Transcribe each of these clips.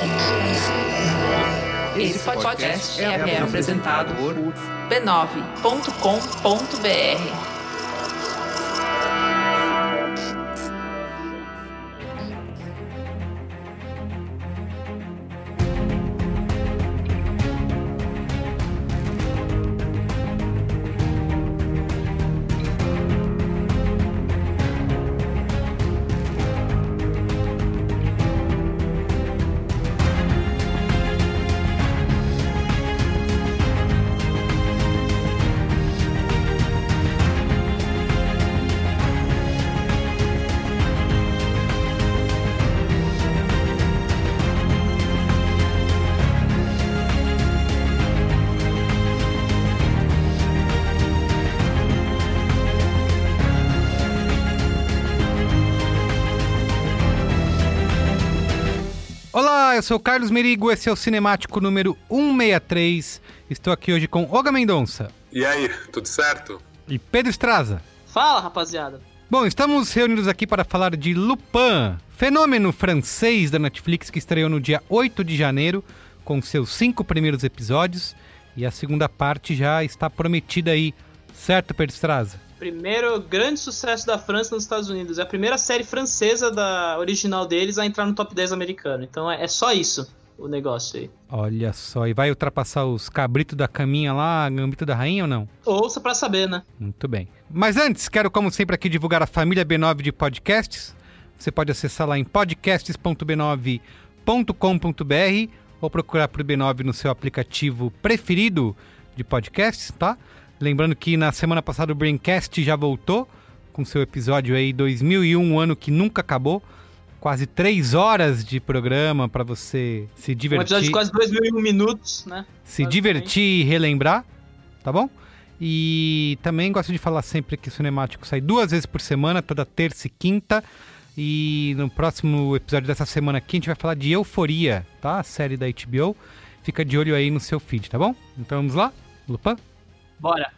Esse podcast é apresentado por b9.com.br. Olá, eu sou o Carlos Merigo, esse é o Cinemático número 163. Estou aqui hoje com Olga Mendonça. E aí, tudo certo? E Pedro Estraza. Fala, rapaziada. Bom, estamos reunidos aqui para falar de Lupin, fenômeno francês da Netflix que estreou no dia 8 de janeiro, com seus 5 primeiros episódios, e a segunda parte já está prometida aí, certo, Pedro Estraza? Primeiro grande sucesso da França nos Estados Unidos. É a primeira série francesa da original deles a entrar no top 10 americano. Então é só isso o negócio aí. Olha só, e vai ultrapassar os cabritos da caminha lá, Gambito da Rainha ou não? Ouça pra saber, né? Muito bem. Mas antes, quero como sempre aqui divulgar a família B9 de podcasts. Você pode acessar lá em podcasts.b9.com.br ou procurar por B9 no seu aplicativo preferido de podcasts, tá? Lembrando que na semana passada o Braincast já voltou com seu episódio aí 2001, um ano que nunca acabou. Quase 3 horas de programa para você se divertir. Um episódio de quase 2001 minutos, né? Se divertir e relembrar, tá bom? E também gosto de falar sempre que o Cinemático sai 2 vezes por semana, toda terça e quinta. E no próximo episódio dessa semana aqui a gente vai falar de Euforia, tá? A série da HBO. Fica de olho aí no seu feed, tá bom? Então vamos lá? Lupin? Bora.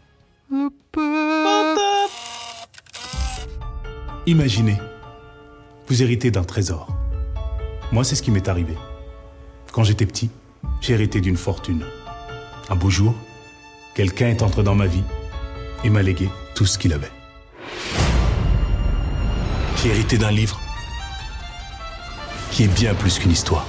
Imaginez, vous héritez d'un trésor. Moi, c'est ce qui m'est arrivé. Quand j'étais petit, j'ai hérité d'une fortune. Un beau jour, quelqu'un est entré dans ma vie et m'a légué tout ce qu'il avait. J'ai hérité d'un livre qui est bien plus qu'une histoire.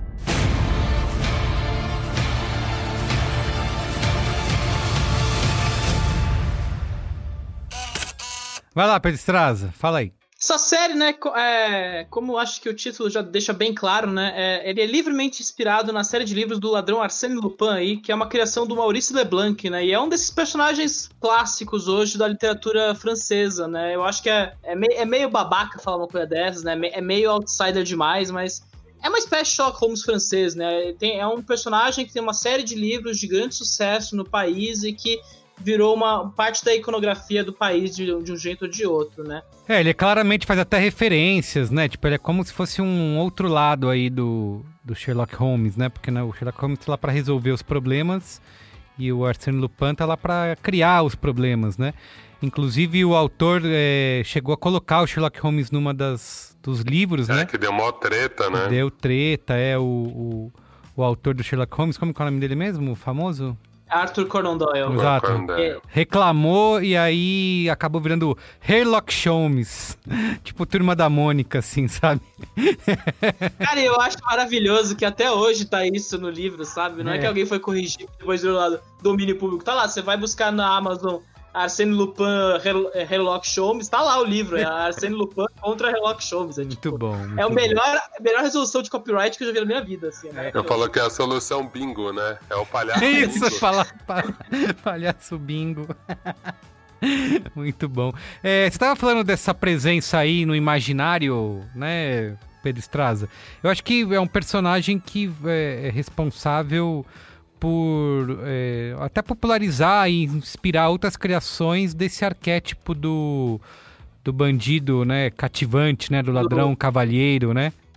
Vai lá, Pedro Estraza, fala aí. Essa série, né, como acho que o título já deixa bem claro, né, ele é livremente inspirado na série de livros do ladrão Arsène Lupin aí, que é uma criação do Maurice Leblanc, né, e é um desses personagens clássicos hoje da literatura francesa, né, eu acho que é meio babaca falar uma coisa dessas, né, é meio outsider demais, mas é uma espécie de Sherlock Holmes francês, né, é um personagem que tem uma série de livros de grande sucesso no país e que virou uma parte da iconografia do país de um jeito ou de outro, né? Ele claramente faz até referências, né? Tipo, ele é como se fosse um outro lado aí do Sherlock Holmes, né? Porque né, o Sherlock Holmes tá lá pra resolver os problemas e o Arsène Lupin tá lá pra criar os problemas, né? Inclusive, o autor chegou a colocar o Sherlock Holmes numa dos livros, né? Que deu mó treta, né? Deu treta, o autor do Sherlock Holmes, como que é o nome dele mesmo? O famoso? Arthur Conan Doyle. Exato. Reclamou e aí acabou virando Sherlock Holmes. Tipo Turma da Mônica, assim, sabe? Cara, eu acho maravilhoso que até hoje tá isso no livro, sabe? Não é que alguém foi corrigir depois do lado domínio público. Tá lá, você vai buscar na Amazon Arsène Lupin, Sherlock Holmes, tá lá o livro, é Arsène Lupin contra Sherlock Holmes. Muito bom. É a melhor resolução de copyright que eu já vi na minha vida, assim, né? Eu falo que é a solução bingo, né? É o palhaço Isso, bingo. Palhaço bingo. Muito bom. Você estava falando dessa presença aí no imaginário, né, Pedro Estraza? Eu acho que é um personagem que é responsável por até popularizar e inspirar outras criações desse arquétipo do bandido, né, cativante, né, do ladrão cavalheiro, né?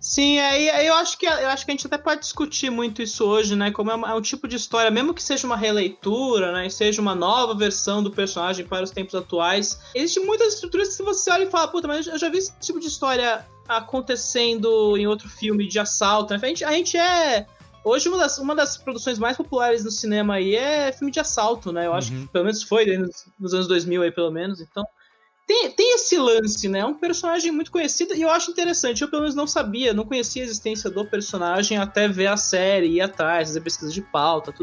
Sim, aí eu acho que a gente até pode discutir muito isso hoje, né? Como é um tipo de história, mesmo que seja uma releitura, né? E seja uma nova versão do personagem para os tempos atuais. Existem muitas estruturas que você olha e fala, puta, mas eu já vi esse tipo de história acontecendo em outro filme de assalto, né? A gente é... Hoje, uma das produções mais populares no cinema aí é filme de assalto, né? Eu acho que pelo menos foi nos anos 2000 aí, pelo menos. Então, tem esse lance, né? É um personagem muito conhecido e eu acho interessante. Eu, pelo menos, não conhecia a existência do personagem até ver a série, ir atrás, fazer pesquisa de pauta,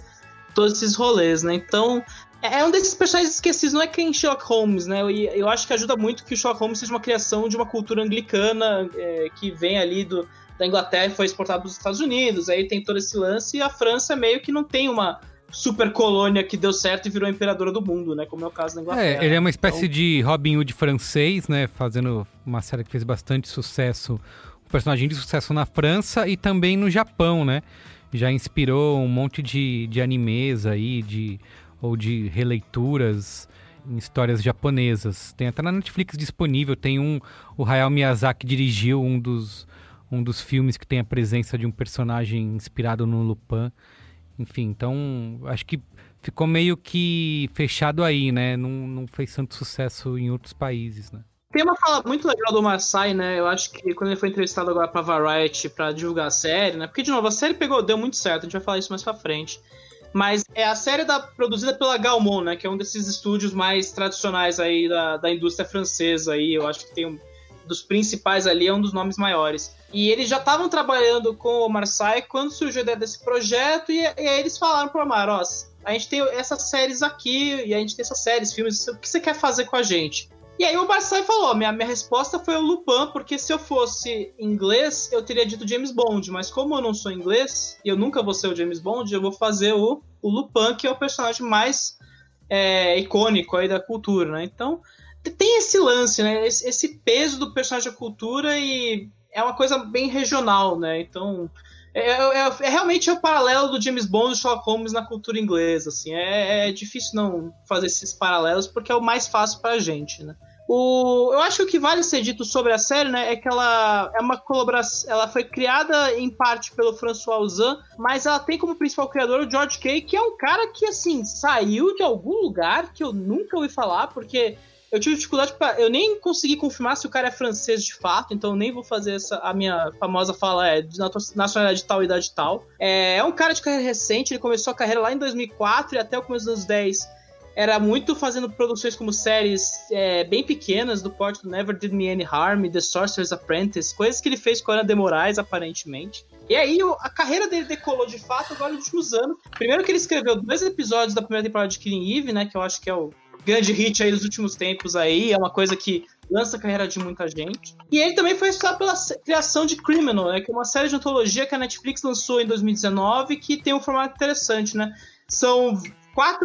todos esses rolês, né? Então, é um desses personagens esquecidos. Não é que em Sherlock Holmes, né? Eu acho que ajuda muito que o Sherlock Holmes seja uma criação de uma cultura anglicana que vem ali da Inglaterra e foi exportado para os Estados Unidos. Aí tem todo esse lance e a França meio que não tem uma super colônia que deu certo e virou imperadora do mundo, né? Como é o caso da Inglaterra. Ele é uma espécie de Robin Hood francês, né? Fazendo uma série que fez bastante sucesso, um personagem de sucesso na França e também no Japão, né? Já inspirou um monte de animes aí, ou de releituras em histórias japonesas. Tem até na Netflix disponível, o Hayao Miyazaki dirigiu um dos filmes que tem a presença de um personagem inspirado no Lupin. Enfim, então acho que ficou meio que fechado aí, né? Não fez tanto sucesso em outros países, né? Tem uma fala muito legal do Omar Sy, né? Eu acho que quando ele foi entrevistado agora pra Variety pra divulgar a série, né? Porque, de novo, a série deu muito certo, a gente vai falar isso mais pra frente. Mas é a série produzida pela Gaumont, né? Que é um desses estúdios mais tradicionais aí da indústria francesa aí. Eu acho que tem dos principais ali, é um dos nomes maiores. E eles já estavam trabalhando com o Omar Sy quando surgiu a ideia desse projeto, e aí eles falaram pro Omar, a gente tem essas séries aqui, e a gente tem essas séries, filmes, o que você quer fazer com a gente? E aí o Omar Sy falou, minha resposta foi o Lupin, porque se eu fosse inglês, eu teria dito James Bond, mas como eu não sou inglês, e eu nunca vou ser o James Bond, eu vou fazer o Lupin, que é o personagem mais icônico aí da cultura, né? Então, tem esse lance, né? Esse peso do personagem da cultura e é uma coisa bem regional, né? Então, realmente o paralelo do James Bond e do Sherlock Holmes na cultura inglesa, assim. É difícil não fazer esses paralelos porque é o mais fácil pra gente, né? Eu acho que o que vale ser dito sobre a série, né, é que ela é uma colaboração, ela foi criada em parte pelo François Ozon, mas ela tem como principal criador o George Kay, que é um cara que, assim, saiu de algum lugar que eu nunca ouvi falar, porque eu tive dificuldade eu nem consegui confirmar se o cara é francês de fato, então eu nem vou fazer a minha famosa fala de nacionalidade tal, idade tal. É um cara de carreira recente, ele começou a carreira lá em 2004 e até o começo dos anos 10 era muito fazendo produções como séries bem pequenas, do porte do Never Did Me Any Harm, The Sorcerer's Apprentice, coisas que ele fez com a Ana de Moraes, aparentemente. E aí a carreira dele decolou de fato agora nos últimos anos. Primeiro que ele escreveu 2 episódios da primeira temporada de Killing Eve, né, que eu acho que é o grande hit aí dos últimos tempos aí, é uma coisa que lança a carreira de muita gente. E ele também foi responsável pela criação de Criminal, né, que é uma série de antologia que a Netflix lançou em 2019, que tem um formato interessante, né. São 4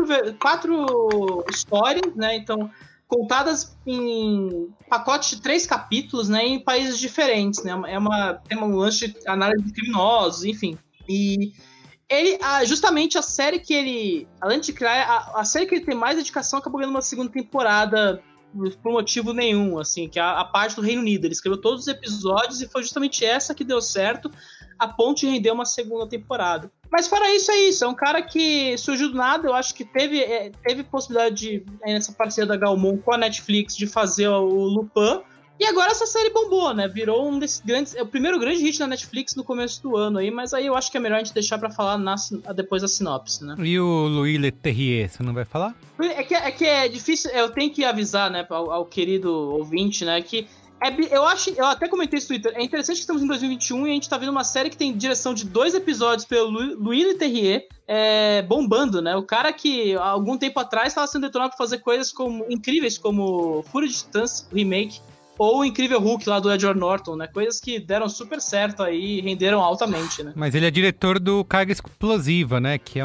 histórias, né, então contadas em pacotes de 3 capítulos, né, em países diferentes, né, tem um lance de análise de criminosos, enfim. E ele, justamente a série que ele, além de criar, a série que ele tem mais dedicação acabou ganhando uma segunda temporada por motivo nenhum, assim, que é a parte do Reino Unido. Ele escreveu todos os episódios e foi justamente essa que deu certo, a ponto de render uma segunda temporada. Mas fora isso, é um cara que surgiu do nada, eu acho que teve possibilidade de, nessa parceria da Gaumont com a Netflix, de fazer o Lupin. E agora essa série bombou, né? Virou um desses grandes... É o primeiro grande hit da Netflix no começo do ano aí, mas aí eu acho que é melhor a gente deixar pra falar depois da sinopse, né? E o Louis Leterrier, você não vai falar? É que é difícil, eu tenho que avisar, né, ao querido ouvinte, né, que eu até comentei isso no Twitter, é interessante que estamos em 2021 e a gente tá vendo uma série que tem direção de 2 episódios pelo Louis Leterrier, bombando, né? O cara que há algum tempo atrás estava sendo detonado pra fazer coisas incríveis como Fúria de Titãs, remake, ou o Incrível Hulk lá do Edward Norton, né? Coisas que deram super certo aí e renderam altamente, né? Mas ele é diretor do Carga Explosiva, né? Que é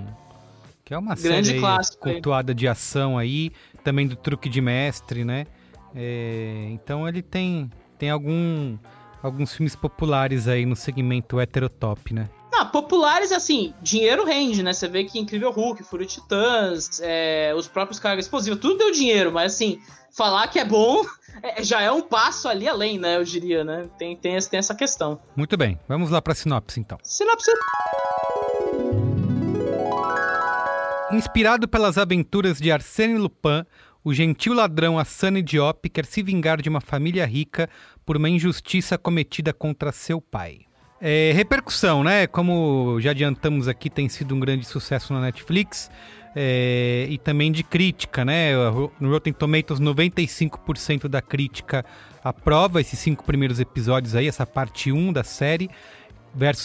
uma grande série clássico cultuada de ação aí, também do Truque de Mestre, né? Então ele tem alguns filmes populares aí no segmento heterotop, né? populares, assim, dinheiro rende, né? Você vê que Incrível Hulk, Fúria de Titãs, os próprios Carga Explosiva, tudo deu dinheiro, mas assim, falar que é bom já é um passo ali além, né? Eu diria, né? Tem essa questão. Muito bem, vamos lá pra sinopse, então. Sinopse. Inspirado pelas aventuras de Arsène Lupin, o gentil ladrão Hassan Diop quer se vingar de uma família rica por uma injustiça cometida contra seu pai. Repercussão, né? Como já adiantamos aqui, tem sido um grande sucesso na Netflix. E também de crítica, né? No Rotten Tomatoes, 95% da crítica aprova esses 5 primeiros episódios aí, essa parte 1 da série, versus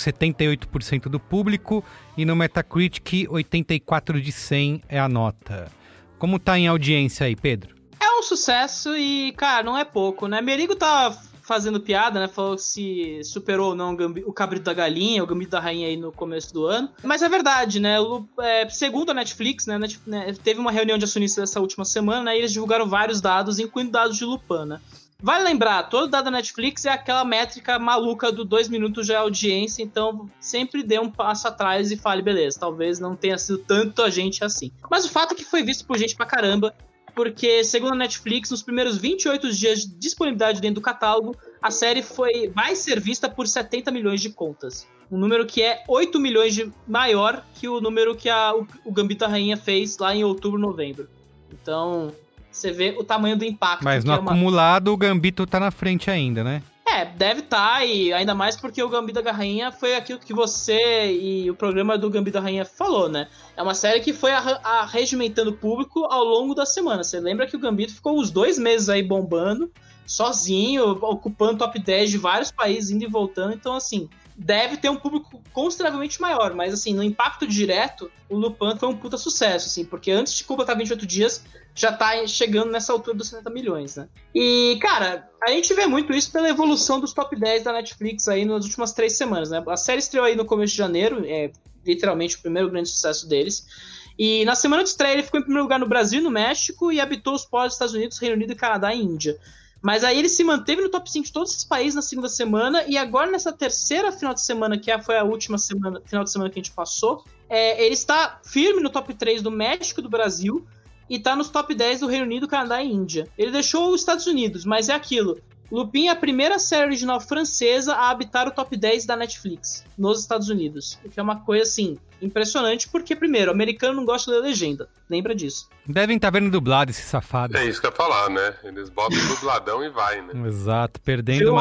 78% do público. E no Metacritic, 84 de 100 é a nota. Como tá em audiência aí, Pedro? É um sucesso e, cara, não é pouco, né? Merigo tá fazendo piada, né? Falou se superou ou não o Cabrito da Galinha, o Gambito da Rainha aí no começo do ano. Mas é verdade, né? Segundo a Netflix, né? Teve uma reunião de acionistas essa última semana, né? E eles divulgaram vários dados, incluindo dados de Lupin, né? Vale lembrar, todo dado da Netflix é aquela métrica maluca do 2 minutos de audiência, então sempre dê um passo atrás e fale, beleza, talvez não tenha sido tanta gente assim. Mas o fato é que foi visto por gente pra caramba, porque, segundo a Netflix, nos primeiros 28 dias de disponibilidade dentro do catálogo, a série vai ser vista por 70 milhões de contas. Um número que é 8 milhões maior que o número que o Gambito da Rainha fez lá em outubro, novembro. Então, você vê o tamanho do impacto. Mas no acumulado, o Gambito tá na frente ainda, né? Deve estar, e ainda mais porque o Gambito da Rainha foi aquilo que você e o programa do Gambito da Rainha falou, né? É uma série que foi arregimentando o público ao longo da semana. Você lembra que o Gambito ficou uns 2 meses aí bombando, sozinho, ocupando top 10 de vários países, indo e voltando. Então, assim, deve ter um público consideravelmente maior. Mas, assim, no impacto direto, o Lupin foi um puta sucesso, assim, porque antes de completar 28 dias, já tá chegando nessa altura dos 70 milhões, né? E, cara, a gente vê muito isso pela evolução dos top 10 da Netflix aí nas últimas 3 semanas, né? A série estreou aí no começo de janeiro, literalmente o primeiro grande sucesso deles. E na semana de estreia ele ficou em primeiro lugar no Brasil e no México e habitou os pódios dos Estados Unidos, Reino Unido, Canadá e Índia. Mas aí ele se manteve no top 5 de todos esses países na segunda semana, e agora nessa terceira final de semana, foi a última final de semana que a gente passou, ele está firme no top 3 do México e do Brasil, e tá nos top 10 do Reino Unido, Canadá e Índia. Ele deixou os Estados Unidos, mas é aquilo. Lupin é a primeira série original francesa a habitar o top 10 da Netflix, nos Estados Unidos. O que é uma coisa, assim, impressionante, porque, primeiro, o americano não gosta de ler legenda. Lembra disso. Devem estar vendo dublado esse safado. É isso que eu ia falar, né? Eles botam dubladão e vai, né? Exato, perdendo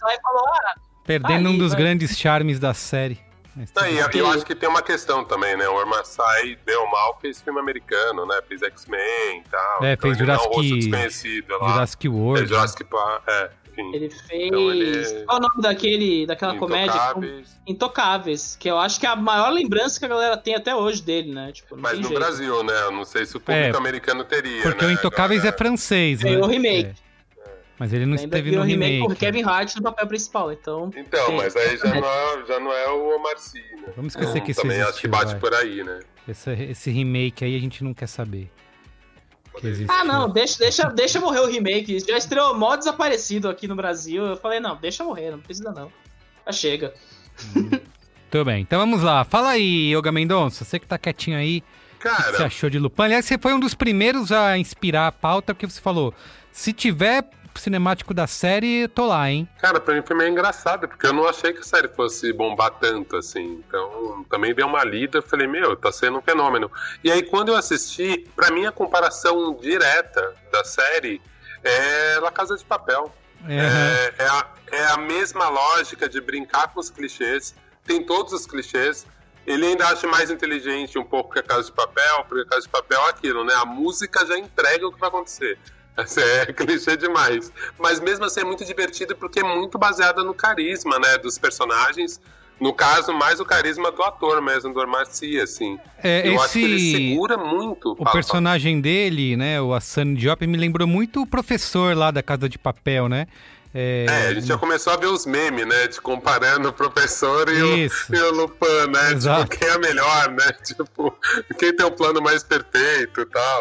perdendo um dos grandes charmes da série. E eu acho que tem uma questão também, né? O Omar Sy deu mal, fez filme americano, né? Fez X-Men e tal. Fez Jurassic World. Jurassic Park, enfim. Ele fez... Qual é o nome daquela comédia? Intocáveis. Que eu acho que é a maior lembrança que a galera tem até hoje dele, né? Tipo, mas no Brasil, né? Eu não sei se o público americano teria, porque o Intocáveis é francês, né? Tem o remake. Mas ele não esteve no remake. Com o Kevin Hart no papel principal, então... mas aí já não é o Omar Sy, né? Vamos esquecer que isso também existiu, acho que bate por aí, né? Esse remake aí a gente não quer saber. Não, deixa morrer o remake. Já estreou mó desaparecido aqui no Brasil. Eu falei, não, deixa morrer, não precisa não. Já chega. Tudo bem, então vamos lá. Fala aí, Yoga Mendonça, você que tá quietinho aí. Cara... O que você achou de Lupin? Aliás, você foi um dos primeiros a inspirar a pauta, porque você falou, se tiver cinemático da série, tô lá, hein? Cara, pra mim foi meio engraçado, porque eu não achei que a série fosse bombar tanto, assim. Então, também dei uma lida, falei, tá sendo um fenômeno. E aí, quando eu assisti, pra mim a comparação direta da série é La Casa de Papel. É a mesma lógica de brincar com os clichês, tem todos os clichês. Ele ainda acha mais inteligente um pouco que a Casa de Papel, porque a Casa de Papel é aquilo, né? A música já entrega o que vai acontecer. É clichê demais. Mas mesmo assim é muito divertido porque é muito baseada no carisma, né, dos personagens. No caso, mais o carisma do ator mesmo, do Omar Sy, assim. Eu acho que ele segura muito. O personagem dele, né, o Hassan Diop, me lembrou muito o professor lá da Casa de Papel, né? A gente já começou a ver os memes, né? De comparando o professor e o Lupin, né? Exato. Tipo, quem é melhor, né? Tipo, quem tem o plano mais perfeito e tal.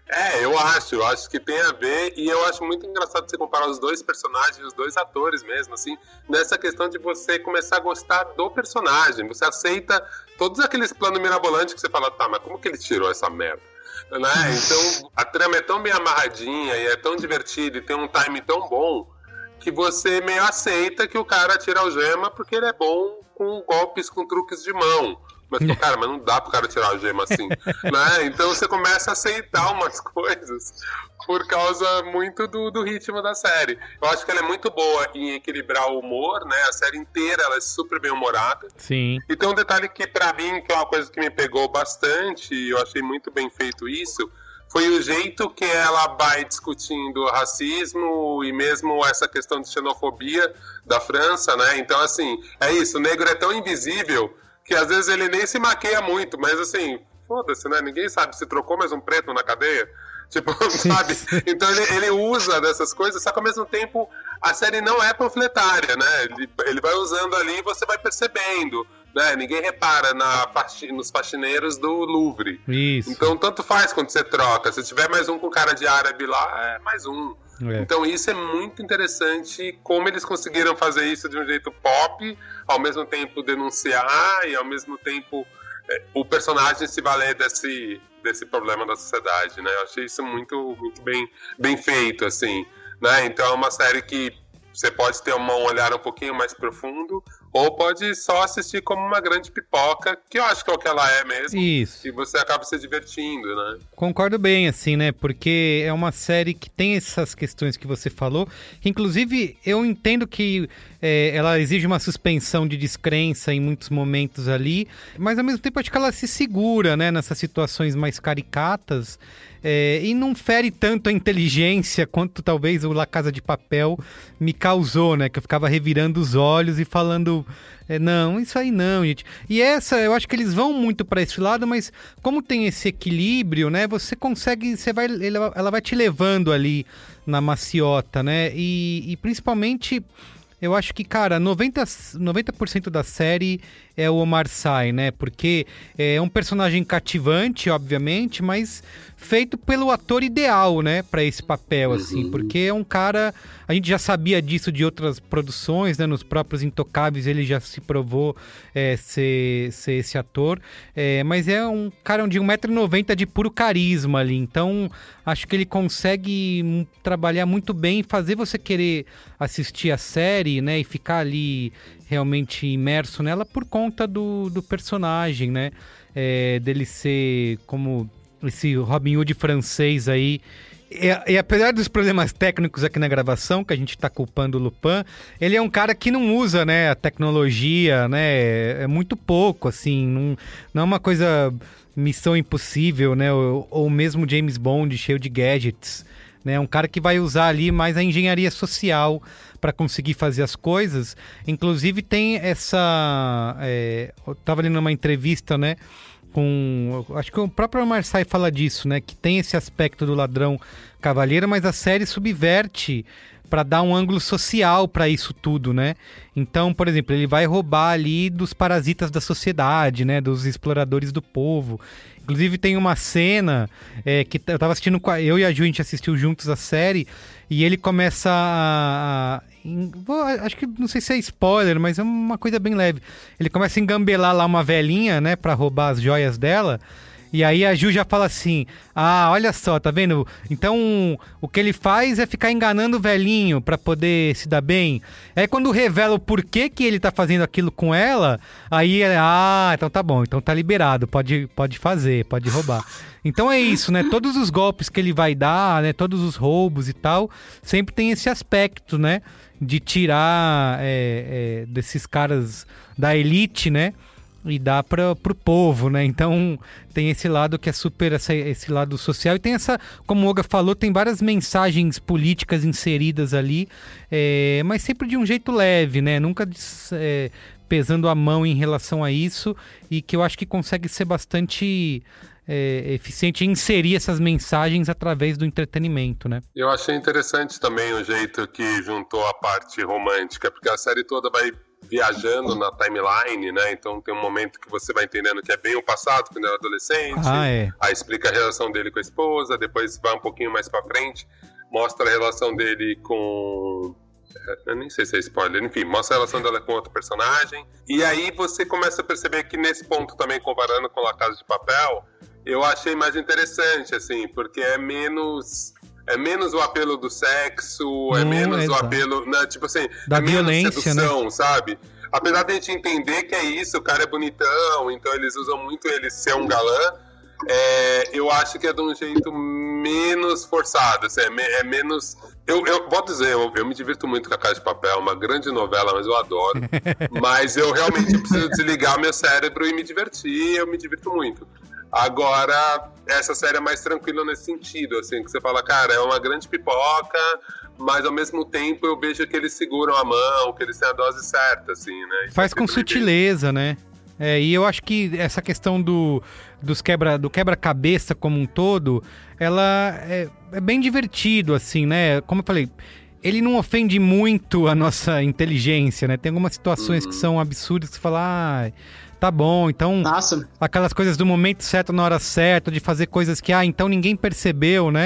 Eu acho que tem a ver, e eu acho muito engraçado você comparar os dois personagens, os dois atores mesmo, assim, nessa questão de você começar a gostar do personagem, você aceita todos aqueles planos mirabolantes que você fala, tá, mas como que ele tirou essa merda? Né? Então, a trama é tão bem amarradinha e é tão divertida e tem um time tão bom que você meio aceita que o cara tira a algema porque ele é bom com golpes, com truques de mão. Mas, cara, não dá pro cara tirar a algema assim, né? Então você começa a aceitar umas coisas por causa muito do ritmo da série. Eu acho que ela é muito boa em equilibrar o humor, né? A série inteira ela é super bem humorada. Sim. E tem um detalhe que pra mim, que é uma coisa que me pegou bastante, e eu achei muito bem feito isso, foi o jeito que ela vai discutindo racismo e mesmo essa questão de xenofobia da França, né? Então, assim, é isso, o negro é tão invisível que às vezes ele nem se maqueia muito, mas assim, foda-se, né? Ninguém sabe se trocou mais um preto na cadeia. Tipo, sabe? Então ele usa dessas coisas, só que ao mesmo tempo a série não é panfletária, né? Ele vai usando ali e você vai percebendo, né? Ninguém repara nos faxineiros do Louvre. Isso. Então tanto faz quando você troca. Se tiver mais um com cara de árabe lá, é mais um. Então isso é muito interessante, como eles conseguiram fazer isso de um jeito pop, ao mesmo tempo denunciar e ao mesmo tempo o personagem se valer desse problema da sociedade, né? Eu achei isso muito, muito bem feito, assim, né? Então é uma série que você pode ter um olhar um pouquinho mais profundo ou pode só assistir como uma grande pipoca, que eu acho que é o que ela é mesmo. Isso. E você acaba se divertindo, né? Concordo bem, assim, né? Porque é uma série que tem essas questões que você falou, que inclusive eu entendo que ela exige uma suspensão de descrença em muitos momentos ali, mas ao mesmo tempo acho que ela se segura, né? Nessas situações mais caricatas, e não fere tanto a inteligência quanto talvez o La Casa de Papel me causou, né? Que eu ficava revirando os olhos e falando, não, isso aí não, gente. E eu acho que eles vão muito para esse lado, mas como tem esse equilíbrio, né? Você consegue, ela vai te levando ali na maciota, né? E principalmente, eu acho que, cara, 90% da série é o Omar Sy, né? Porque é um personagem cativante, obviamente, mas feito pelo ator ideal, né? Pra esse papel, assim. Porque é um cara... A gente já sabia disso de outras produções, né? Nos próprios Intocáveis ele já se provou ser esse ator. Mas é um cara de 1,90 m de puro carisma ali. Então, acho que ele consegue trabalhar muito bem e fazer você querer assistir a série, né? E ficar ali realmente imerso nela por conta do personagem, né? Dele ser como esse Robin Hood francês aí. E apesar dos problemas técnicos aqui na gravação, que a gente tá culpando o Lupin, ele é um cara que não usa, né, a tecnologia, né? É muito pouco, assim, não é uma coisa Missão Impossível, né? Ou mesmo James Bond cheio de gadgets, né? É um cara que vai usar ali mais a engenharia social para conseguir fazer as coisas. Inclusive tem essa... eu tava lendo uma entrevista, né? Acho que o próprio Omar Sy fala disso, né? Que tem esse aspecto do ladrão cavalheiro, mas a série subverte para dar um ângulo social para isso tudo, né? Então, por exemplo, ele vai roubar ali dos parasitas da sociedade, né? Dos exploradores do povo. Inclusive tem uma cena que eu tava assistindo, eu e a Ju, a gente assistiu juntos a série, e ele começa acho que, não sei se é spoiler, mas é uma coisa bem leve. Ele começa a engambelar lá uma velhinha, né, pra roubar as joias dela. E aí a Ju já fala assim, olha só, tá vendo? Então, o que ele faz é ficar enganando o velhinho pra poder se dar bem. Aí quando revela o porquê que ele tá fazendo aquilo com ela, aí então tá bom, então tá liberado, pode fazer, pode roubar. Então é isso, né? Todos os golpes que ele vai dar, né? Todos os roubos e tal, sempre tem esse aspecto, né? De tirar desses caras da elite, né? E dá pro povo, né? Então tem esse lado que é super esse lado social. E tem como o Olga falou, tem várias mensagens políticas inseridas ali, mas sempre de um jeito leve, né? Nunca pesando a mão em relação a isso, e que eu acho que consegue ser bastante eficiente em inserir essas mensagens através do entretenimento, né? Eu achei interessante também o jeito que juntou a parte romântica, porque a série toda vai viajando na timeline, né? Então tem um momento que você vai entendendo que é bem o passado, quando ele era adolescente. Aí explica a relação dele com a esposa, depois vai um pouquinho mais pra frente, mostra a relação dele com... Eu nem sei se é spoiler, enfim, mostra a relação dela com outro personagem. E aí você começa a perceber que nesse ponto também, comparando com La Casa de Papel, eu achei mais interessante, assim, porque é menos o apelo do sexo, é menos o apelo, né, tipo assim, da violência, menos sedução, né? Sabe? Apesar de a gente entender que é isso, o cara é bonitão, então eles usam muito ele ser um galã, eu acho que é de um jeito menos forçado, assim, é menos... Eu vou dizer, eu me divirto muito com A Casa de Papel, é uma grande novela, mas eu adoro. Mas eu realmente preciso desligar meu cérebro e me divertir, eu me divirto muito. Agora, essa série é mais tranquila nesse sentido, assim, que você fala, cara, é uma grande pipoca, mas ao mesmo tempo eu vejo que eles seguram a mão, que eles têm a dose certa, assim, né? Faz com sutileza, né? E eu acho que essa questão do quebra-cabeça como um todo, ela é bem divertido, assim, né? Como eu falei, ele não ofende muito a nossa inteligência, né? Tem algumas situações que são absurdas que você fala, tá bom, então... Nossa. Aquelas coisas do momento certo, na hora certa, de fazer coisas que, então ninguém percebeu, né?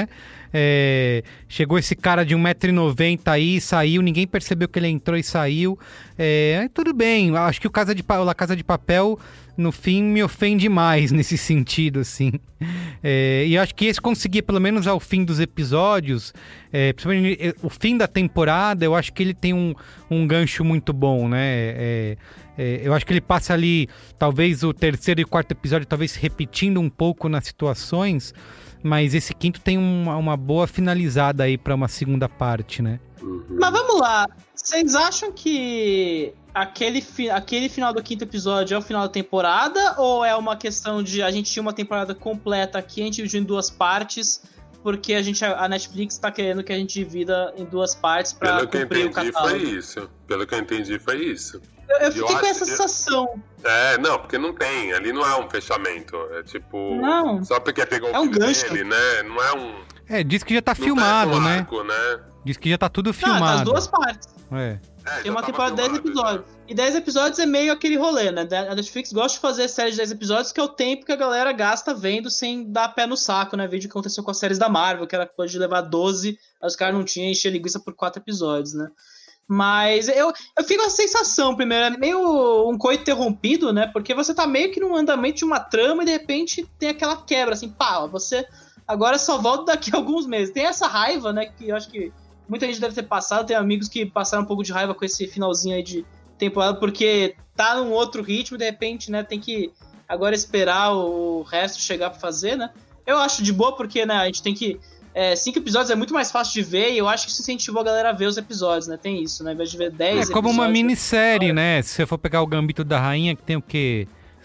Chegou esse cara de 1,90 m aí, saiu, ninguém percebeu que ele entrou e saiu. Tudo bem, acho que o La Casa de Papel, no fim, me ofende mais nesse sentido, assim. E acho que esse conseguir, pelo menos ao fim dos episódios, principalmente o fim da temporada, eu acho que ele tem um gancho muito bom, né? Eu acho que ele passa ali, talvez o terceiro e quarto episódio, talvez repetindo um pouco nas situações, mas esse quinto tem uma boa finalizada aí pra uma segunda parte, né? Mas vamos lá, vocês acham que aquele final do quinto episódio é o final da temporada, ou é uma questão de a gente tinha uma temporada completa aqui, a gente dividiu em duas partes, porque a Netflix tá querendo que a gente divida em duas partes pra cumprir o catálogo? Pelo que eu entendi foi isso. Eu fiquei com essa sensação. Não, porque não tem, ali não é um fechamento, é tipo... Não. Só porque pegou o filho dele, né, não é um... diz que já tá filmado, né? Arco, né? Diz que já tá tudo filmado. Tá as duas partes. Tem uma temporada de 10 episódios. Já. E 10 episódios é meio aquele rolê, né? A Netflix gosta de fazer séries de 10 episódios, que é o tempo que a galera gasta vendo sem dar pé no saco, né? Vídeo que aconteceu com as séries da Marvel, que era coisa de levar 12, aí os caras não tinham encher linguiça por 4 episódios, né? Mas eu fico com a sensação, primeiro, é meio um coito interrompido, né? Porque você tá meio que num andamento de uma trama e de repente tem aquela quebra, assim, você agora só volta daqui a alguns meses. Tem essa raiva, né? Que eu acho que muita gente deve ter passado, tem amigos que passaram um pouco de raiva com esse finalzinho aí de temporada, porque tá num outro ritmo e de repente, né, tem que agora esperar o resto chegar pra fazer, né? Eu acho de boa porque, né, a gente tem que... 5 episódios é muito mais fácil de ver e eu acho que isso incentivou a galera a ver os episódios, né? Tem isso, né? Ao invés de ver 10 episódios... É como uma minissérie, né? Se você for pegar o Gambito da Rainha, que tem o quê?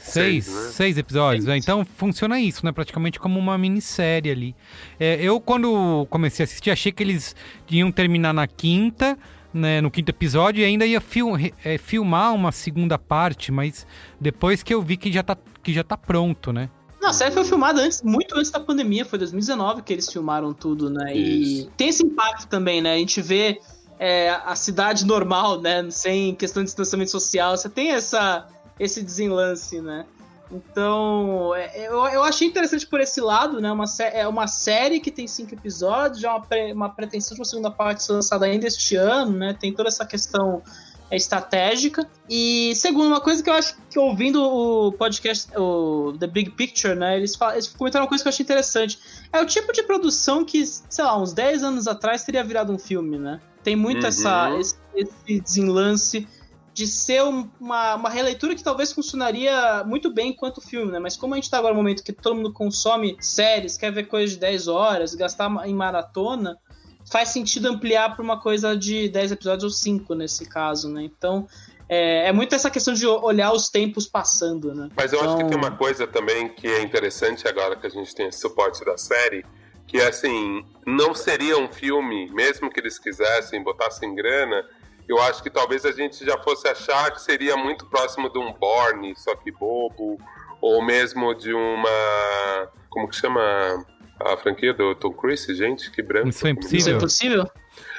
6 episódios, né? Então funciona isso, né? Praticamente como uma minissérie ali. Eu, quando comecei a assistir, achei que eles iam terminar na quinta, né? No quinto episódio, e ainda ia filmar uma segunda parte, mas depois que eu vi que já tá pronto, né? Não, a série foi filmada muito antes da pandemia, foi 2019 que eles filmaram tudo, né? Isso. E tem esse impacto também, né? A gente vê a cidade normal, né? Sem questão de distanciamento social, você tem esse desenlace, né? Então, eu achei interessante por esse lado, né? É uma série que tem 5 episódios, já uma pretensão de uma segunda parte ser lançada ainda este ano, né? Tem toda essa questão estratégica. E segundo, uma coisa que eu acho que ouvindo o podcast, o The Big Picture, né? Eles comentaram uma coisa que eu achei interessante. É o tipo de produção que, sei lá, uns 10 anos atrás teria virado um filme, né? Tem muito esse desenlance de ser uma releitura que talvez funcionaria muito bem enquanto filme, né? Mas como a gente tá agora no momento que todo mundo consome séries, quer ver coisas de 10 horas, gastar em maratona, faz sentido ampliar para uma coisa de 10 episódios ou 5 nesse caso, né? Então, é muito essa questão de olhar os tempos passando, né? Mas eu acho que tem uma coisa também que é interessante agora que a gente tem esse suporte da série, que é assim, não seria um filme, mesmo que eles quisessem, botassem grana, eu acho que talvez a gente já fosse achar que seria muito próximo de um Bourne, só que bobo, ou mesmo de uma... Como que chama a franquia do Tom Cruise, gente? Que branco. Missão Impossível?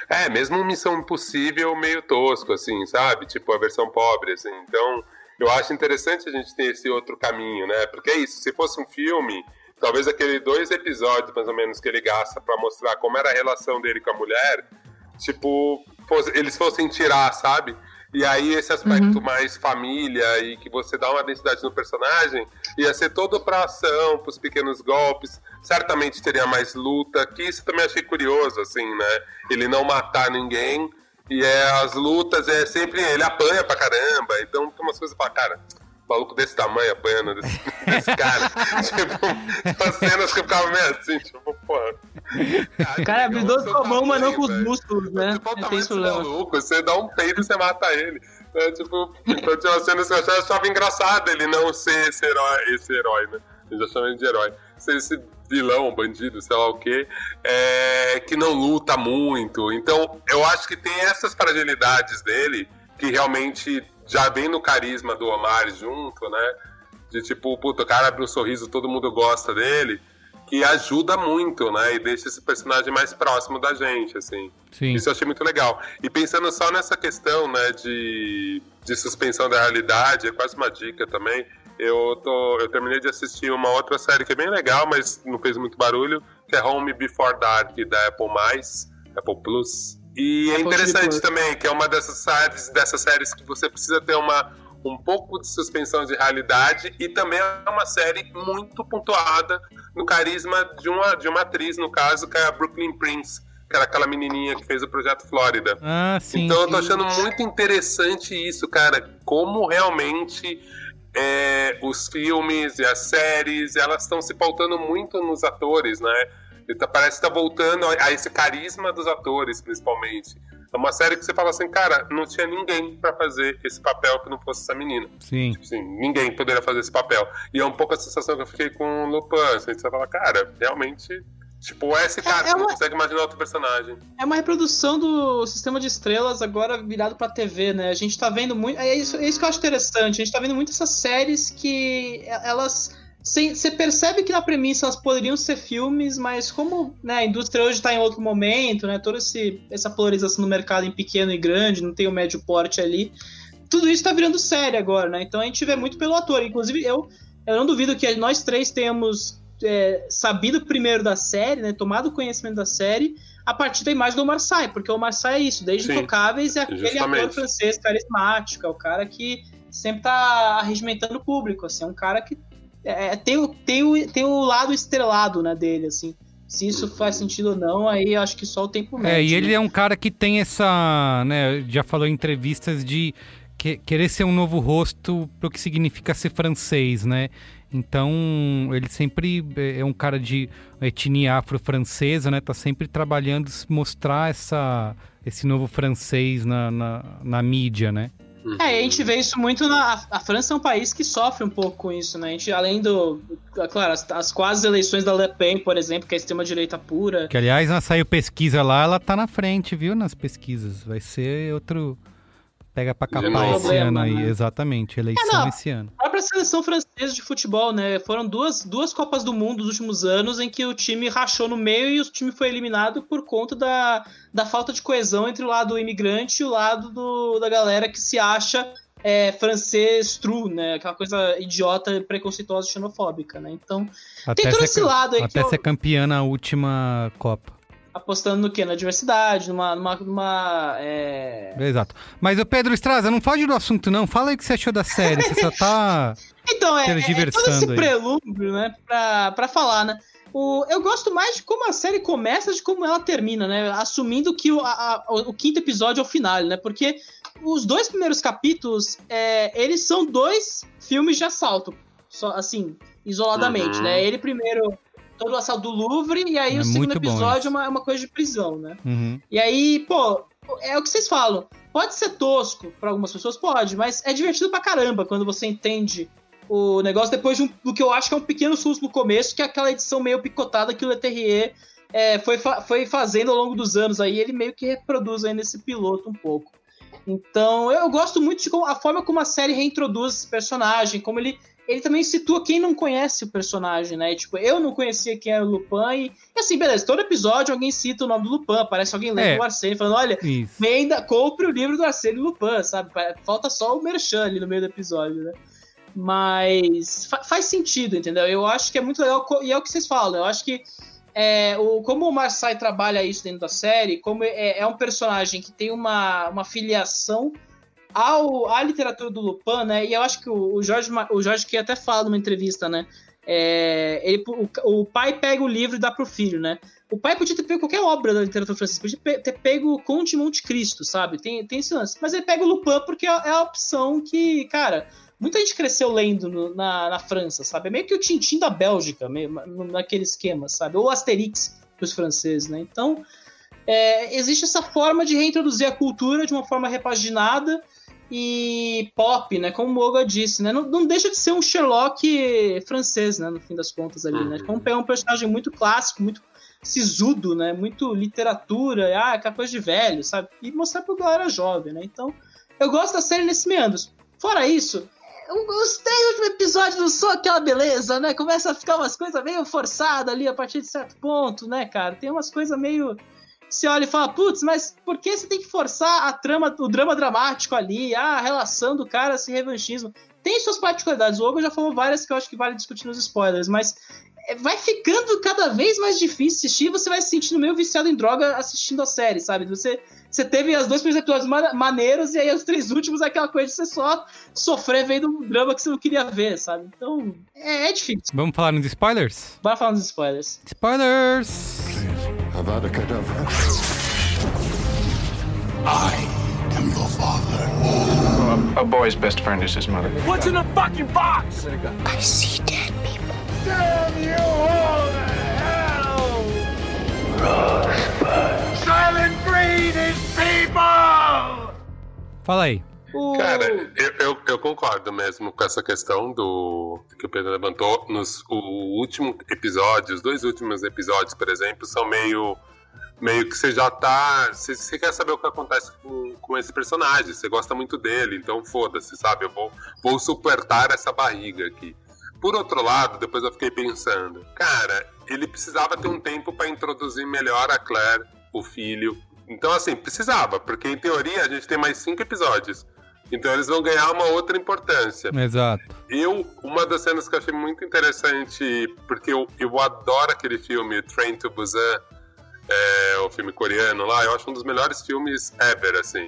Mesmo Missão Impossível meio tosco, assim, sabe? Tipo, a versão pobre, assim. Então, eu acho interessante a gente ter esse outro caminho, né? Porque é isso, se fosse um filme, talvez aqueles 2 episódios, mais ou menos, que ele gasta pra mostrar como era a relação dele com a mulher, tipo, eles fossem tirar, sabe? E aí esse aspecto mais família e que você dá uma densidade no personagem ia ser todo pra ação, pros pequenos golpes, certamente teria mais luta, que isso também achei curioso, assim, né? Ele não matar ninguém e as lutas sempre ele apanha pra caramba, então tem umas coisas pra cara. Maluco desse tamanho apanhando desse cara. Tipo, as cenas que eu ficava meio assim, tipo, porra. O cara abriu com a mão, mas não com os músculos, né? Totalmente esse maluco, você dá um peido e você mata ele. Tipo, então tinha uma cena que eu achava engraçado ele não ser esse herói, né? Eu já chamo ele de herói. Ser esse vilão, bandido, sei lá o quê, que não luta muito. Então, eu acho que tem essas fragilidades dele que realmente já vem no carisma do Omar junto, né? De tipo, puta, o cara abre um sorriso, todo mundo gosta dele, que ajuda muito, né? E deixa esse personagem mais próximo da gente, assim. Sim. Isso eu achei muito legal. E pensando só nessa questão, né, de suspensão da realidade, é quase uma dica também. Eu terminei de assistir uma outra série que é bem legal, mas não fez muito barulho, que é Home Before Dark, da Apple+, Apple Plus. E é interessante também, que é uma dessas séries que você precisa ter um pouco de suspensão de realidade, e também é uma série muito pontuada no carisma de uma atriz, no caso, que é a Brooklyn Prince, que era aquela menininha que fez o Projeto Flórida. Ah, sim. Então eu tô achando muito interessante isso, cara, como realmente os filmes e as séries, elas estão se pautando muito nos atores, né? Parece que tá voltando a esse carisma dos atores, principalmente. É uma série que você fala assim, cara, não tinha ninguém pra fazer esse papel que não fosse essa menina. Sim. Tipo assim, ninguém poderia fazer esse papel. E é um pouco a sensação que eu fiquei com o Lupin. Assim, você fala, cara, realmente... Tipo, esse cara, você não consegue imaginar outro personagem. É uma reprodução do Sistema de Estrelas agora virado pra TV, né? A gente tá vendo muito... É isso que eu acho interessante. A gente tá vendo muito essas séries que elas... Você percebe que na premissa elas poderiam ser filmes, mas como, né, a indústria hoje está em outro momento, né, toda essa polarização no mercado em pequeno e grande, não tem o médio porte ali, tudo isso está virando série agora, né? Então a gente vê muito pelo ator. Inclusive eu não duvido que nós três tenhamos sabido primeiro da série, né, tomado conhecimento da série a partir da imagem do Omar Sy, porque o Omar Sy é isso, desde Intocáveis é aquele ator francês carismático, é o cara que sempre tá arregimentando o público, assim, é um cara que tem o lado estrelado, né, dele, assim. Se isso faz sentido ou não, aí eu acho que só o tempo mede. E ele é um cara que tem essa, né, já falou em entrevistas de querer ser um novo rosto pro que significa ser francês, né? Então, ele sempre é um cara de etnia afro-francesa, né? Tá sempre trabalhando mostrar esse novo francês na mídia, né? A gente vê isso muito a França é um país que sofre um pouco com isso, né? A gente, além claro, as quase eleições da Le Pen, por exemplo, que é extrema-direita pura. Que, aliás, saiu pesquisa lá, ela tá na frente, viu? Nas pesquisas. Vai ser outro... Pega pra capar esse ano aí, né? Exatamente, eleição esse ano. A própria seleção francesa de futebol, né? Foram duas Copas do Mundo nos últimos anos em que o time rachou no meio e o time foi eliminado por conta da falta de coesão entre o lado imigrante e o lado da galera que se acha francês true, né? Aquela coisa idiota, preconceituosa, xenofóbica, né? Então, tem todo esse lado aí. Até ser campeã na última Copa. Apostando no quê? Na diversidade, numa Exato. Mas o Pedro Estraza, não foge do assunto não. Fala aí o que você achou da série. Você só tá então, todo esse prelúdio, né, pra falar, né. Eu gosto mais de como a série começa de como ela termina, né, assumindo que o quinto episódio é o final, né, porque os 2 primeiros capítulos, eles são 2 filmes de assalto, só, assim, isoladamente, né. Ele primeiro... todo o assalto do Louvre, e aí o segundo episódio é uma coisa de prisão, né? Uhum. E aí, pô, é o que vocês falam. Pode ser tosco pra algumas pessoas, pode, mas é divertido pra caramba quando você entende o negócio depois do que eu acho que é um pequeno susto no começo, que é aquela edição meio picotada que o Leterrier foi fazendo ao longo dos anos. Aí ele meio que reproduz aí nesse piloto um pouco. Então, eu gosto muito de a forma como a série reintroduz esse personagem, como ele ele também situa quem não conhece o personagem, né? Tipo, eu não conhecia quem era o Lupin e assim, beleza, todo episódio alguém cita o nome do Lupin, aparece alguém lendo o Arsênio, falando, olha, compre o livro do Arsênio Lupin, sabe? Falta só o merchan ali no meio do episódio, né? Mas faz sentido, entendeu? Eu acho que é muito legal, e é o que vocês falam, eu acho que como o Marseille trabalha isso dentro da série, como é um personagem que tem uma filiação à literatura do Lupin, né? E eu acho que o Jorge que até fala numa entrevista, né? O pai pega o livro e dá pro filho, né? O pai podia ter pego qualquer obra da literatura francesa, podia ter pego o Conde de Monte Cristo, sabe? Tem esse lance. Mas ele pega o Lupin porque é a opção que, cara, muita gente cresceu lendo na França, sabe? É meio que o Tintin da Bélgica, meio, naquele esquema, sabe? Ou o Asterix pros franceses, né? Então, existe essa forma de reintroduzir a cultura de uma forma repaginada e pop, né? Como o Moga disse, né? Não deixa de ser um Sherlock francês, né? No fim das contas ali, né? Como pegar um personagem muito clássico, muito sisudo, né? Muito literatura, aquela coisa de velho, sabe? E mostrar pra galera jovem, né? Então, eu gosto da série nesse meandros. Fora isso, os 3 últimos episódios não são aquela beleza, né? Começa a ficar umas coisas meio forçadas ali a partir de certo ponto, né, cara? Tem umas coisas meio... Você olha e fala, putz, mas por que você tem que forçar o drama dramático ali, a relação do cara, esse revanchismo? Tem suas particularidades, o Hugo já falou várias que eu acho que vale discutir nos spoilers, mas vai ficando cada vez mais difícil assistir, você vai se sentindo meio viciado em droga assistindo a série, sabe? Você teve os 2 primeiros episódios maneiros e aí os 3 últimos é aquela coisa de você só sofrer vendo um drama que você não queria ver, sabe? Então, é difícil. Vamos falar nos spoilers? Bora falar nos spoilers. Spoilers! Avada Kedavra. I am your father. A boy's best friend is his mother. What's in the fucking box? I see dead people. Damn you all to hell! Rosebud. Silent Breed is people! Fala aí. Cara, eu concordo mesmo com essa questão que o Pedro levantou. Os 2 últimos episódios, por exemplo, são meio que você já tá... Você quer saber o que acontece com esse personagem, você gosta muito dele, então foda-se, sabe? Eu vou suportar essa barriga aqui. Por outro lado, depois eu fiquei pensando, cara, ele precisava ter um tempo pra introduzir melhor a Claire, o filho. Então, assim, precisava, porque em teoria a gente tem mais 5 episódios. Então eles vão ganhar uma outra importância. Exato. Uma das cenas que eu achei muito interessante, porque eu adoro aquele filme Train to Busan, o filme coreano lá, eu acho um dos melhores filmes ever, assim.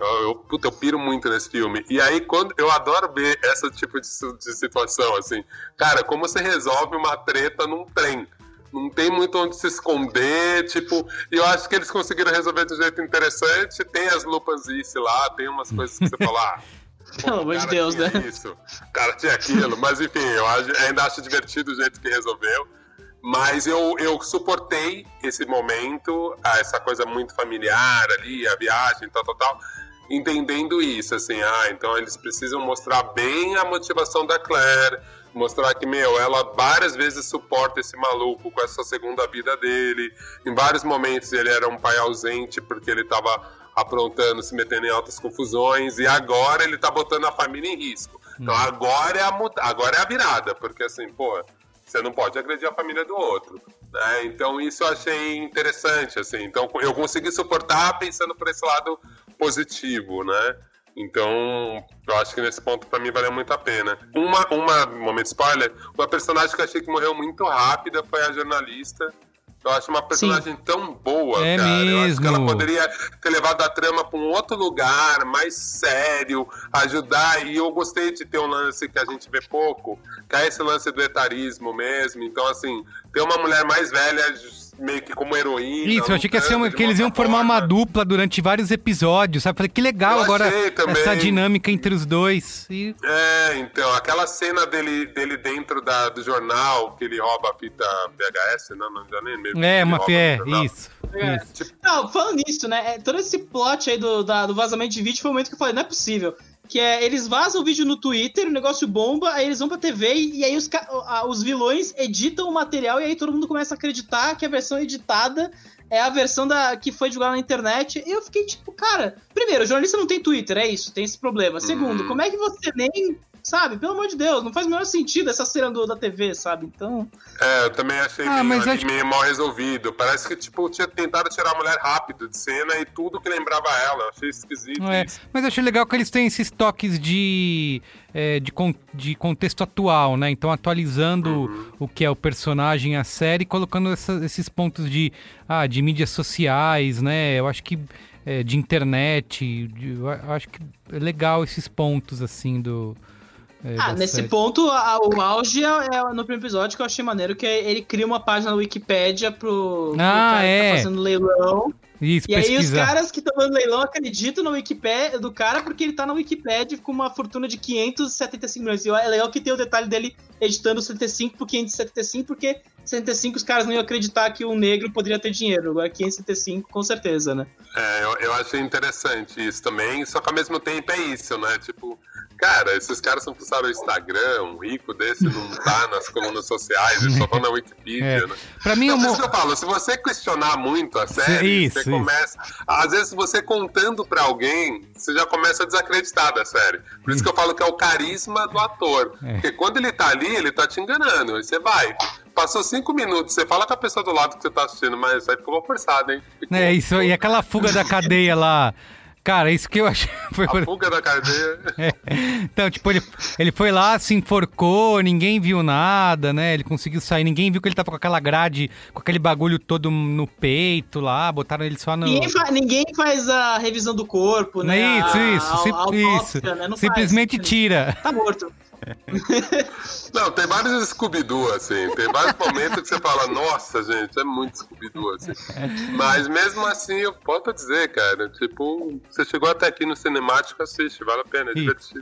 Eu piro muito nesse filme. E aí, eu adoro ver esse tipo de situação, assim. Cara, como você resolve uma treta num trem? Não tem muito onde se esconder, tipo... E eu acho que eles conseguiram resolver de um jeito interessante. Tem as lupanzice lá, tem umas coisas que você fala... Pelo amor de Deus, né? Isso, o cara tinha aquilo. Mas, enfim, eu ainda acho divertido o jeito que resolveu. Mas eu suportei esse momento, essa coisa muito familiar ali, a viagem, tal... Entendendo isso, assim... então eles precisam mostrar bem a motivação da Claire... Mostrar que, ela várias vezes suporta esse maluco com essa segunda vida dele. Em vários momentos ele era um pai ausente porque ele tava aprontando, se metendo em altas confusões. E agora ele tá botando a família em risco. Então agora é a virada. Porque assim, você não pode agredir a família do outro. Né? Então isso eu achei interessante, assim. Então eu consegui suportar pensando por esse lado positivo, né? Então, eu acho que nesse ponto, pra mim, valeu muito a pena. Momento spoiler, uma personagem que eu achei que morreu muito rápida foi a jornalista. Eu acho uma personagem tão boa, cara. Mesmo. Eu acho que ela poderia ter levado a trama pra um outro lugar, mais sério, ajudar. E eu gostei de ter um lance que a gente vê pouco, que é esse lance do etarismo mesmo. Então, assim, ter uma mulher mais velha... meio que como heroína. Isso, eu achei que eles iam formar uma dupla durante vários episódios, sabe? Falei, que legal agora essa dinâmica entre os dois. E... então, aquela cena dele dentro do jornal, que ele rouba a fita VHS, não já nem mesmo. Isso. Não, falando nisso, né? Todo esse plot aí do vazamento de vídeo foi o momento que eu falei, não é possível. Que eles vazam o vídeo no Twitter, o negócio bomba, aí eles vão pra TV e aí os vilões editam o material e aí todo mundo começa a acreditar que a versão editada é a versão que foi divulgada na internet. E eu fiquei tipo, cara, primeiro, o jornalista não tem Twitter, é isso, tem esse problema. Segundo, como é que você nem sabe? Pelo amor de Deus, não faz o menor sentido essa cena da TV, sabe? Então... Eu também achei meio mal resolvido. Parece que, tipo, tinha tentado tirar a mulher rápido de cena e tudo que lembrava ela. Eu achei esquisito isso. Mas eu achei legal que eles têm esses toques de contexto atual, né? Então, atualizando o que é o personagem, a série, colocando esses pontos de mídias sociais, né? Eu acho que de internet, eu acho que é legal esses pontos, assim, nesse série. Ponto, o auge é no primeiro episódio, que eu achei maneiro, que ele cria uma página na Wikipédia pro cara que tá fazendo leilão. Isso, e pesquisar. Aí os caras que estão fazendo leilão acreditam no Wikipédia do cara porque ele tá na Wikipédia com uma fortuna de 575 milhões. E é legal que tem o detalhe dele editando 75 por 575, porque 75 os caras não iam acreditar que um negro poderia ter dinheiro. Agora 575 com certeza, né? Eu achei interessante isso também, só que ao mesmo tempo é isso, né? Tipo, cara, esses caras não precisaram do Instagram, um rico desse não tá nas colunas sociais, eles só estão na Wikipedia, né? Pra mim, então, isso que eu falo, se você questionar muito a série, você começa... Às vezes, você contando pra alguém, você já começa a desacreditar da série. Por isso que eu falo que é o carisma do ator. Porque quando ele tá ali, ele tá te enganando. Aí você vai... Passou 5 minutos, você fala com a pessoa do lado que você tá assistindo, mas aí ficou forçado, hein? Isso, e aquela fuga da cadeia lá... Cara, isso que eu achei... A fuga da cadeia. Então, tipo, ele foi lá, se enforcou, ninguém viu nada, né? Ele conseguiu sair, ninguém viu que ele tava com aquela grade, com aquele bagulho todo no peito lá, botaram ele só no... Ninguém faz a revisão do corpo, né? Isso. Né? Não simplesmente faz. Tira. Tá morto. Não, tem vários Scooby-Doo, assim. Tem vários momentos que você fala, nossa, gente, é muito Scooby-Doo, assim. Mas mesmo assim, eu posso dizer, cara, tipo, você chegou até aqui no cinemático, assiste, vale a pena, é divertido.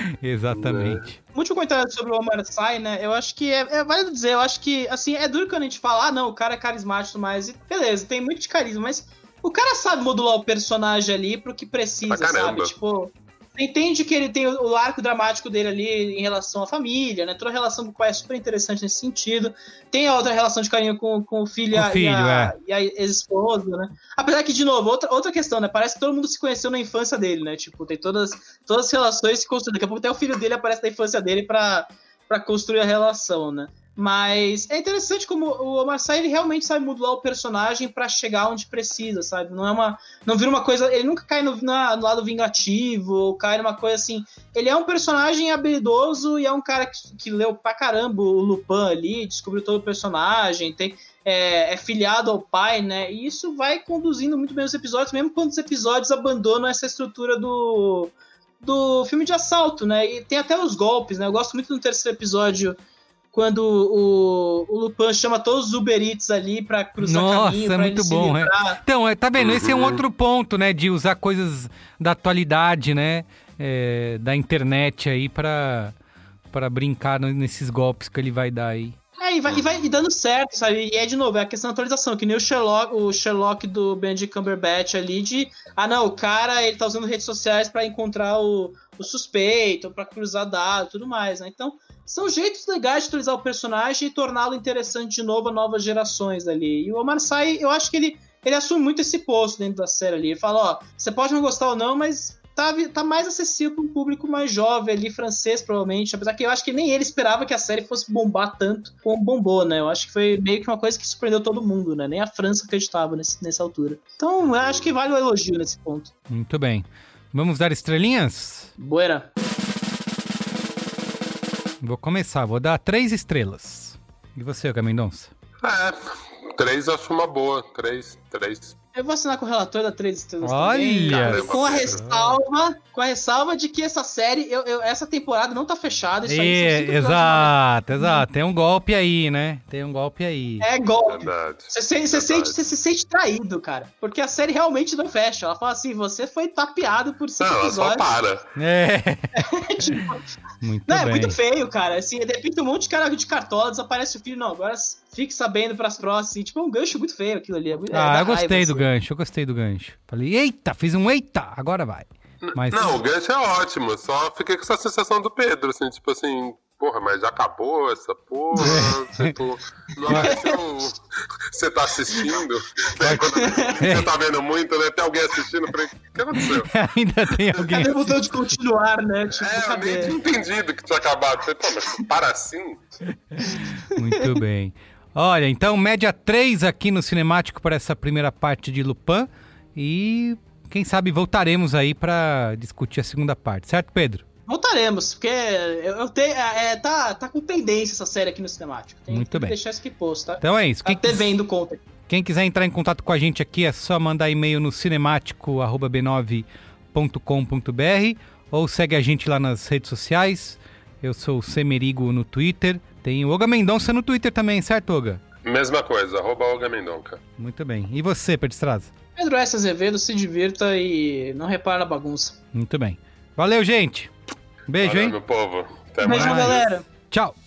Exatamente. Muito comentário sobre o Omar Sy, né? Eu acho que é válido dizer, eu acho que, assim, é duro quando a gente fala, não, o cara é carismático, mas beleza, tem muito de carisma, mas o cara sabe modular o personagem ali pro que precisa, sabe? Tipo... Você entende que ele tem o arco dramático dele ali em relação à família, né? Toda a relação com o pai é super interessante nesse sentido. Tem a outra relação de carinho com o filho, e a ex-esposa, né? Apesar que, de novo, outra questão, né? Parece que todo mundo se conheceu na infância dele, né? Tipo, tem todas as relações se construídas. Daqui a pouco até o filho dele aparece na infância dele pra construir a relação, né? Mas é interessante como o Omar Sy, ele realmente sabe modular o personagem pra chegar onde precisa, sabe? Não vira uma coisa... Ele nunca cai no lado vingativo, ou cai numa coisa assim... Ele é um personagem habilidoso e é um cara que leu pra caramba o Lupin ali, descobriu todo o personagem, é filiado ao pai, né? E isso vai conduzindo muito bem os episódios, mesmo quando os episódios abandonam essa estrutura do filme de assalto, né? E tem até os golpes, né? Eu gosto muito do terceiro episódio... Quando o Lupin chama todos os Uber Eats ali pra cruzar caminho. Nossa, é muito bom, Então, tá vendo? Esse é um outro ponto, né? De usar coisas da atualidade, né? Da internet aí pra brincar nesses golpes que ele vai dar aí. E vai dando certo, sabe? E de novo, é a questão da atualização, que nem o Sherlock do Benedict Cumberbatch ali o cara, ele tá usando redes sociais pra encontrar o suspeito, pra cruzar dados e tudo mais, né? Então, são jeitos legais de utilizar o personagem e torná-lo interessante de novo a novas gerações ali. E o Omar Sy, eu acho que ele assume muito esse posto dentro da série ali. Ele fala, você pode não gostar ou não, mas tá mais acessível para um público mais jovem ali, francês provavelmente, apesar que eu acho que nem ele esperava que a série fosse bombar tanto como bombou, né? Eu acho que foi meio que uma coisa que surpreendeu todo mundo, né? Nem a França acreditava nessa altura. Então, eu acho que vale o elogio nesse ponto. Muito bem. Vamos dar estrelinhas? Boa. Vou começar, vou dar 3 estrelas. E você, Mendonça? 3 eu acho uma boa. 3. Eu vou assinar com o relator da 3 estrelas também. Olha! Com a ressalva de que essa série, essa temporada não tá fechada. Isso aí exato. Tem um golpe aí, né? É golpe. Você se sente traído, cara. Porque a série realmente não fecha. Ela fala assim, você foi tapeado por 5 episódios. Só para. Muito bem. É muito feio, cara. Assim, de repente um monte de cara de cartola, desaparece o filho. Não, agora fique sabendo pras próximas. Assim, tipo, é um gancho muito feio aquilo ali. Eu gostei do gancho. Falei, eita, fiz um eita, agora vai. Mas... Não, o gancho é ótimo, só fiquei com essa sensação do Pedro, assim, tipo assim, porra, mas já acabou essa porra? Tipo, não apareceu. Você tá assistindo? Você tá vendo muito, né? Tem alguém assistindo? Eu falei, o que aconteceu? Ainda tem alguém. Ele mudou de continuar, né? Tipo, Eu nem tinha entendido que tinha acabado. Eu falei, pô, mas para assim? Muito bem. Olha, então, média 3 aqui no Cinemático para essa primeira parte de Lupin. E quem sabe voltaremos aí para discutir a segunda parte, certo, Pedro? Voltaremos, porque eu tenho, tá com pendência essa série aqui no Cinemático. Muito bem. Deixar isso aqui posto, tá? Então é isso. Tá devendo conta. Quem quiser entrar em contato com a gente aqui é só mandar e-mail no cinemático@b9.com.br ou segue a gente lá nas redes sociais. Eu sou o Semerigo no Twitter. Tem o Olga Mendonça no Twitter também, certo, Olga? Mesma coisa, @Olga Mendonça. Muito bem. E você, Pedro Estraza? Pedro S. Azevedo, se divirta e não repara na bagunça. Muito bem. Valeu, gente. Beijo, Valeu, hein? meu povo. Até Beijo, mais. galera. Tchau.